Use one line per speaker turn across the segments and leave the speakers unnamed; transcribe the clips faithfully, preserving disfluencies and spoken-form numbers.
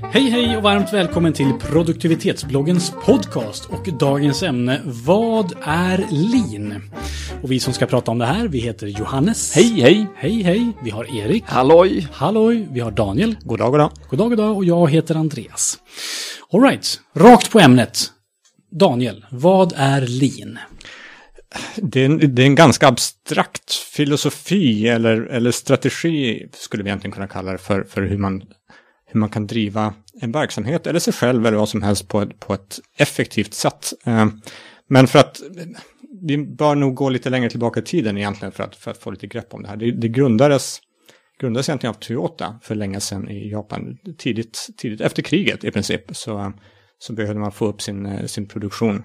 Hej hej och varmt välkommen till produktivitetsbloggens podcast och dagens ämne, vad är lean? Och vi som ska prata om det här, vi heter Johannes.
Hej hej.
Hej hej. Vi har Erik.
Halloj.
Halloj. Vi har Daniel.
God dag, god dag.
God dag, god dag. Och jag heter Andreas. All right. Rakt på ämnet. Daniel, vad är lean?
Det är, en, det är en ganska abstrakt filosofi eller, eller strategi skulle vi egentligen kunna kalla det för, för hur man hur man kan driva en verksamhet eller sig själv eller vad som helst på ett, på ett effektivt sätt. Men för att vi bör nog gå lite längre tillbaka i tiden egentligen för att, för att få lite grepp om det här. Det, det grundades, grundades egentligen av Toyota för länge sedan i Japan. Tidigt, tidigt efter kriget i princip så, så behövde man få upp sin, sin produktion.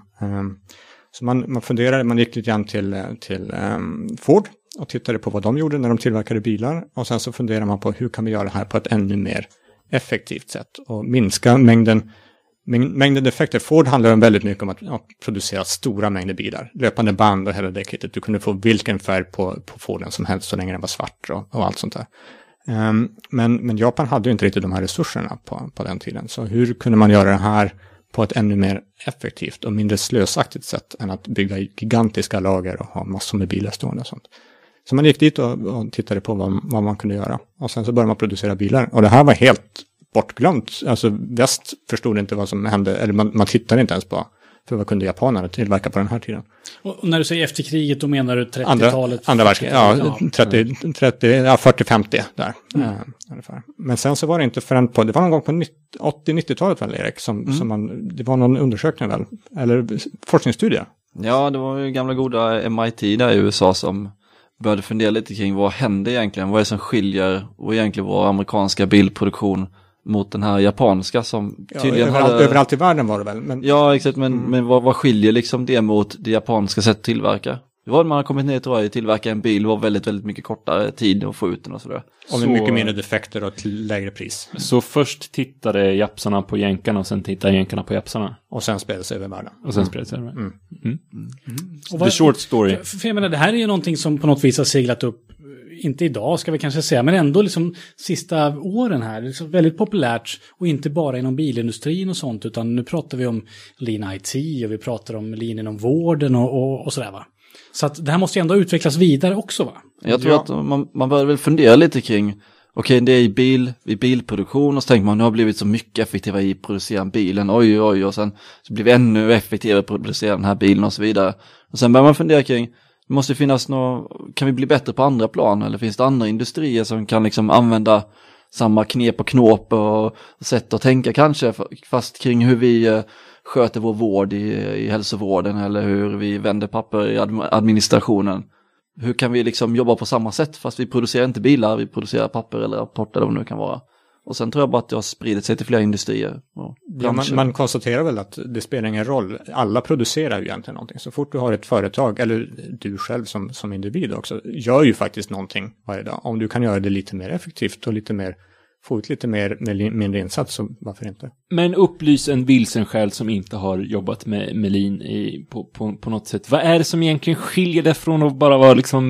Så man, man funderade, man gick lite grann till, till um, Ford och tittade på vad de gjorde när de tillverkade bilar. Och sen så funderade man på hur kan vi göra det här på ett ännu mer effektivt sätt och minska mängden, mängden defekter. Ford handlar om väldigt mycket om att ja, producera stora mängder bilar. Löpande band och hela det kittet. Du kunde få vilken färg på, på Forden som helst så länge den var svart och, och allt sånt där. Um, men, men Japan hade ju inte riktigt de här resurserna på, på den tiden. Så hur kunde man göra det här på ett ännu mer effektivt och mindre slösaktigt sätt än att bygga gigantiska lager och ha massor med bilar stående och sånt. Så man gick dit och, och tittade på vad, vad man kunde göra. Och sen så började man producera bilar. Och det här var helt bortglömt. Alltså väst förstod inte vad som hände. Eller man, man tittade inte ens på. För vad kunde japanerna tillverka på den här tiden.
Och när du säger efter kriget då menar du trettiotalet?
Andra, andra världskriget, ja, trettio, trettio, ja fyrtio femtio där. Mm. Äh, ungefär. Men sen så var det inte förrän på, det var någon gång på åttio-nittiotalet väl Erik, som, mm. som man, det var någon undersökning väl, eller forskningsstudie.
Ja, det var ju gamla goda M I T där i U S A som började fundera lite kring vad hände egentligen, vad är det som skiljer och egentligen vår amerikanska bilproduktion mot den här japanska som tydligen
ja, överallt,
hade...
överallt i världen var det väl. Men...
Ja, exakt, men,
mm.
men vad, vad skiljer liksom det mot det japanska sättet att tillverka? Det var man har kommit ner tror jag, att tillverka en bil var väldigt, väldigt mycket kortare tid att få ut den och sådär.
Och med så... mycket mindre defekter och till lägre pris.
Så först tittade japsarna på jänkarna och sen tittade jänkarna på japsarna.
Och sen spelade sig över världen.
Och sen spelade sig över världen. Mm. Mm.
Mm.
Mm. The short story.
För, för jag menar, det här är ju någonting som på något vis har seglat upp, inte idag ska vi kanske säga, men ändå liksom sista åren här. Det är väldigt populärt och inte bara inom bilindustrin och sånt, utan nu pratar vi om lean I T och vi pratar om lean inom vården och, och, och sådär va. Så att det här måste ju ändå utvecklas vidare också va?
Jag tror ja. att man, man bör väl fundera lite kring, okej okay, det är i, bil, i bilproduktion och så tänker man nu har blivit så mycket effektivare i att producera bilen, oj oj och sen så blir vi ännu effektivare att producera den här bilen och så vidare. Och sen börjar man fundera kring, det måste finnas något, kan vi bli bättre på andra plan eller finns det andra industrier som kan liksom använda samma knep och knåp och sätt att tänka kanske fast kring hur vi sköter vår vård i, i hälsovården eller hur vi vänder papper i administrationen. Hur kan vi liksom jobba på samma sätt fast vi producerar inte bilar, vi producerar papper eller rapporter eller vad det nu kan vara. Och sen tror jag bara att det har spridit sig till flera industrier.
Ja, man, man konstaterar väl att det spelar ingen roll. Alla producerar ju egentligen någonting. Så fort du har ett företag, eller du själv som, som individ också, gör ju faktiskt någonting varje dag. Om du kan göra det lite mer effektivt och lite mer, få ut lite mer med mindre insats, så varför inte?
Men upplys en vilsen själ som inte har jobbat med, med lean i, på, på, på något sätt. Vad är det som egentligen skiljer det från att bara vara liksom...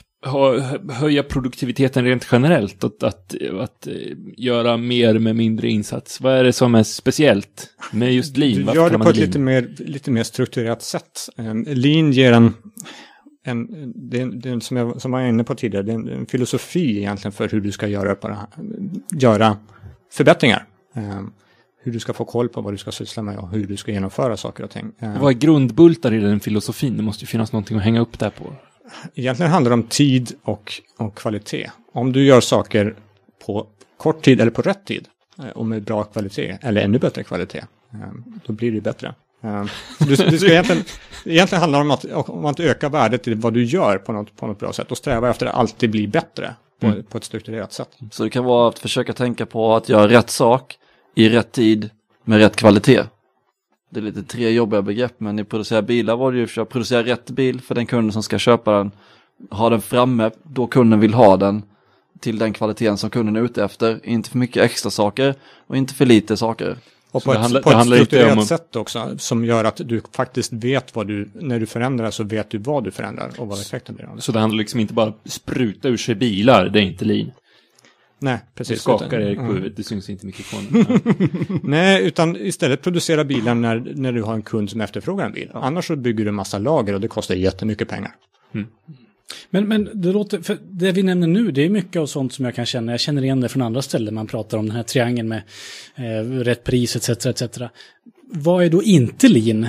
höja produktiviteten rent generellt och att, att, att göra mer med mindre insats. Vad är det som är speciellt med just lean?
Du gör det på ett lite mer, lite mer strukturerat sätt. Um, lean ger en, en det, det som jag som jag var inne på tidigare, det är en, en filosofi egentligen för hur du ska göra, på det här, göra förbättringar. Um, hur du ska få koll på vad du ska syssla med och hur du ska genomföra saker och ting. Um,
vad är grundbultar i den filosofin? Det måste ju finnas någonting att hänga upp där på.
Egentligen handlar det om tid och, och kvalitet. Om du gör saker på kort tid eller på rätt tid och med bra kvalitet eller ännu bättre kvalitet, då blir det bättre. Du, du ska egentligen, egentligen handlar det om att, om att öka värdet i vad du gör på något, på något bra sätt och sträva efter att alltid bli bättre på, mm. på ett strukturerat sätt.
Så det kan vara att försöka tänka på att göra rätt sak i rätt tid med rätt kvalitet. Det är lite tre jobbiga begrepp, men i producera bilar var det ju för att producera rätt bil för den kunden som ska köpa den. Ha den framme då kunden vill ha den till den kvaliteten som kunden är ute efter. Inte för mycket extra saker och inte för lite saker.
Och på ett, handlar, på ett strukturerat om... sätt också som gör att du faktiskt vet vad du, när du förändrar så vet du vad du förändrar och vad effekten blir.
Så det handlar liksom inte bara spruta ur sig bilar, det är inte lean.
Nej,
Du
precis.
skakar Erik på
mm.
huvudet, det syns inte i mikrofonen. Ja.
Nej, utan istället producera bilar när, när du har en kund som efterfrågar en bil. Ja. Annars så bygger du en massa lager och det kostar jättemycket pengar.
Mm.
Men, men det låter, för det vi nämner nu, det är mycket av sånt som jag kan känna. Jag känner igen det från andra ställen. Man pratar om den här triangeln med eh, rätt pris, et cetera, et cetera. Vad är då inte lean?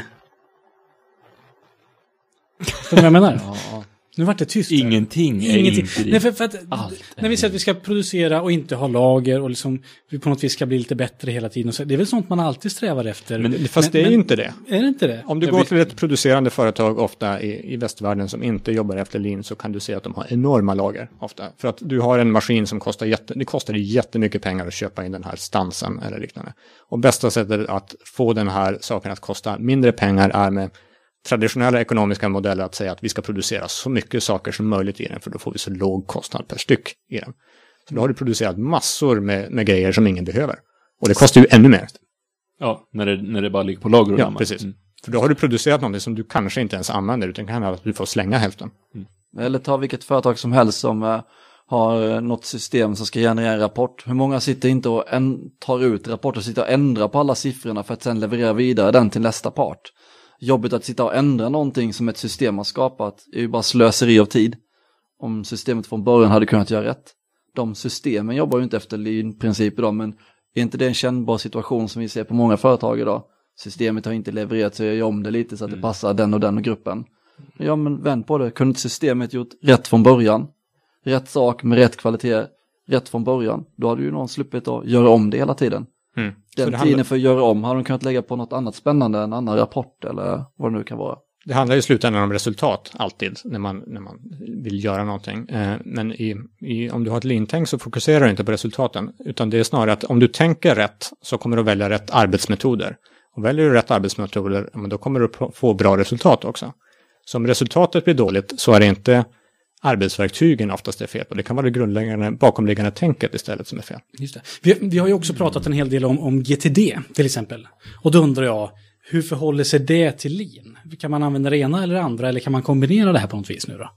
Förstår du vad jag menar?
Ja.
Nu vart det tyst.
Ingenting är
Ingenting.
inte det.
Nej, för, för att,
Allt
när vi säger att vi ska producera och inte ha lager och liksom, vi på något vis ska bli lite bättre hela tiden. Så det är väl sånt man alltid strävar efter.
Men, fast det är
men,
ju inte det.
Är det inte det?
Om du
Jag
går
vet-
till ett producerande företag ofta i, i västvärlden som inte jobbar efter lean så kan du se att de har enorma lager ofta. För att du har en maskin som kostar, jätte, det kostar jättemycket pengar att köpa in den här stansen eller liknande. Och bästa sättet att få den här saken att kosta mindre pengar är med traditionella ekonomiska modeller att säga att vi ska producera så mycket saker som möjligt i den för då får vi så låg kostnad per styck i den. Så då har du producerat massor med, med grejer som ingen behöver. Och det kostar ju ännu mer.
Ja, när det, när det bara ligger på lager och
Ja,
dammar.
precis.
Mm.
För då har du producerat någonting som du kanske inte ens använder utan kan hända att du får slänga hälften.
Eller ta vilket företag som helst som eh, har eh, något system som ska generera en rapport. Hur många sitter inte och en, tar ut rapporter och sitter och ändrar på alla siffrorna för att sen leverera vidare den till nästa part. Jobbet att sitta och ändra någonting som ett system har skapat är ju bara slöseri av tid. Om systemet från början hade kunnat göra rätt. De systemen jobbar ju inte efter lean-princip idag, men är inte det en kännbar situation som vi ser på många företag idag? Systemet har inte levererat så jag gör om det lite så att det passar den och den och gruppen. Ja, men vänd på det. Kunde inte systemet gjort rätt från början? Rätt sak med rätt kvalitet, rätt från början. Då hade ju någon sluppit att göra om det hela tiden.
Mm.
Den
Så det
tiden
handlar,
för att göra om hade de kunnat lägga på något annat spännande, en annan rapport eller vad det nu kan vara.
det handlar i slutändan om resultat alltid när man, när man vill göra någonting. Eh, men i, i, om du har ett lean-tänk så fokuserar du inte på resultaten. Utan det är snarare att om du tänker rätt så kommer du välja rätt arbetsmetoder. Och väljer du rätt arbetsmetoder, då kommer du få bra resultat också. Så om resultatet blir dåligt så är det inte arbetsverktygen oftast det är fel på. Det kan vara det grundläggande bakomliggande tänket istället som är fel.
Just det. Vi, vi har ju också pratat en hel del om, om G T D till exempel. Och då undrar jag, hur förhåller sig det till lean? Kan man använda det ena eller det andra eller kan man kombinera det här på något vis nu då?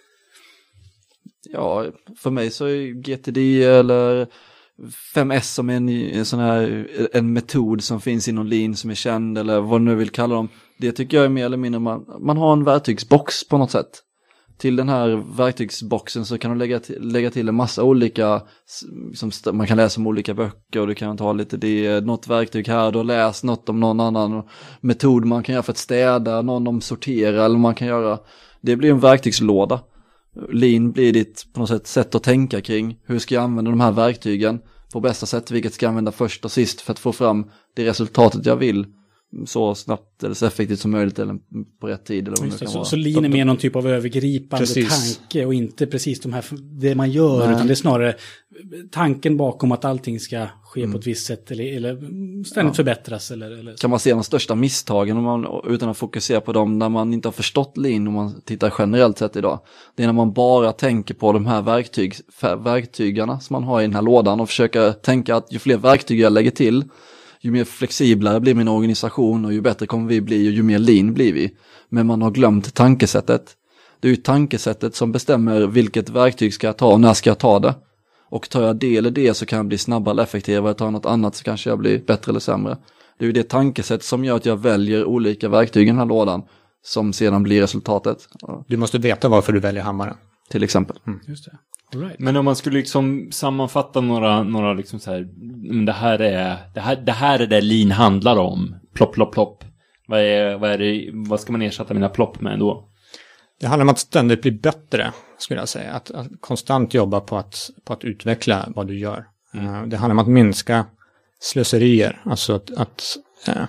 Ja, för mig så är G T D eller fem S som är en, en sån här en metod som finns inom lean som är känd eller vad du nu vill kalla dem. Det tycker jag är mer eller mindre man, man har en verktygsbox på något sätt. Till den här verktygsboxen så kan du lägga till, lägga till en massa olika som man kan läsa om olika böcker och du kan ta lite det, något verktyg här, du har läst något om någon annan metod man kan göra för att städa, någon om sortera eller man kan göra. Det blir en verktygslåda. Lean blir ditt på något sätt sätt att tänka kring hur ska jag använda de här verktygen på bästa sätt, vilket ska jag använda först och sist för att få fram det resultatet jag vill så snabbt eller så effektivt som möjligt eller på rätt tid eller vad det kan
så,
vara.
så lean är mer någon typ av övergripande
Precis.
tanke och inte precis de här, det man gör. Nej. Utan det är snarare tanken bakom att allting ska ske mm. på ett visst sätt eller, eller ständigt ja. förbättras. Eller, eller
kan man se de största misstagen om man, utan att fokusera på dem när man inte har förstått lean om man tittar generellt sett idag. Det är när man bara tänker på de här verktyg, verktygarna som man har i den här lådan och försöker tänka att ju fler verktyg jag lägger till ju mer flexiblare blir min organisation och ju bättre kommer vi bli och ju mer lean blir vi. Men man har glömt tankesättet. Det är ju tankesättet som bestämmer vilket verktyg ska jag ta och när ska jag ta det. Och tar jag det eller det så kan jag bli snabbare eller effektivare. Tar jag något annat så kanske jag blir bättre eller sämre. Det är ju det tankesätt som gör att jag väljer olika verktyg i den här lådan som sedan blir resultatet.
Du måste veta varför du väljer hammaren.
Till exempel.
Mm. Just det. Right.
Men om man skulle liksom sammanfatta några, några liksom så här, det här är det här, det här är det lean handlar om. Plopp, plopp, plopp. Vad är, vad är det, vad ska man ersätta mina plopp med då?
Det handlar om att ständigt bli bättre, skulle jag säga. Att, att konstant jobba på att, på att utveckla vad du gör. Mm. Det handlar om att minska slöserier. Alltså att, att äh,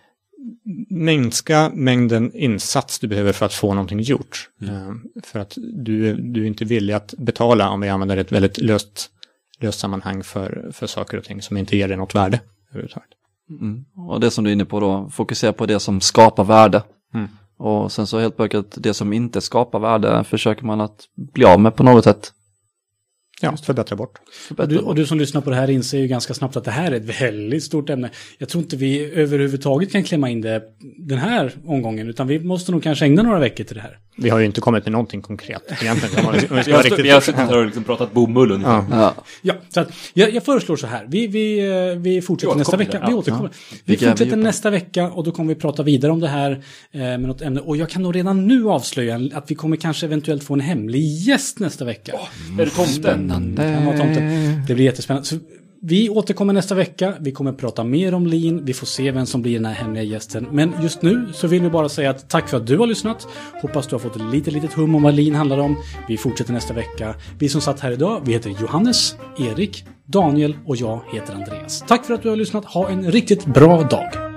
minska mängden insats du behöver för att få någonting gjort. Mm. För att du, du är inte villig att betala om vi använder ett väldigt löst, löst sammanhang för, för saker och ting som inte ger dig något värde överhuvudtaget.
Mm. Och det som du är inne på då, fokusera på det som skapar värde.
Mm.
Och sen så helt plötsligt det som inte skapar värde försöker man att bli av med på något sätt.
Ja, förbättra bort.
Förbättra
och, du,
bort.
och du som lyssnar på det här inser ju ganska snabbt att det här är ett väldigt stort ämne. Jag tror inte vi överhuvudtaget kan klämma in det den här omgången, utan vi måste nog kanske ägna några veckor till det här.
vi har ju inte kommit till någonting konkret egentligen. Om vi ska, om vi ska
Vi har,
riktigt
vi har suttit här och liksom pratat bomull ungefär.
Ja.
Ja.
Ja, så att jag, jag föreslår så här. Vi, vi, eh, vi fortsätter
Vi
nästa
återkommer,
vecka.
ja.
Vi återkommer. Vi
Vi gräver
fortsätter
djupare.
nästa vecka och då kommer vi prata vidare om det här eh, med något ämne. Och jag kan nog redan nu avslöja att vi kommer kanske eventuellt få en hemlig gäst nästa vecka.
Är det tomten?
Kan vara tomten. Det blir jättespännande. Så vi återkommer nästa vecka. Vi kommer prata mer om Lean. Vi får se vem som blir den här hemliga gästen. Men just nu så vill vi bara säga att tack för att du har lyssnat. Hoppas du har fått ett litet, litet hum om vad Lean handlar om. Vi fortsätter nästa vecka. Vi som satt här idag, vi heter Johannes, Erik, Daniel och jag heter Andreas. Tack för att du har lyssnat. Ha en riktigt bra dag.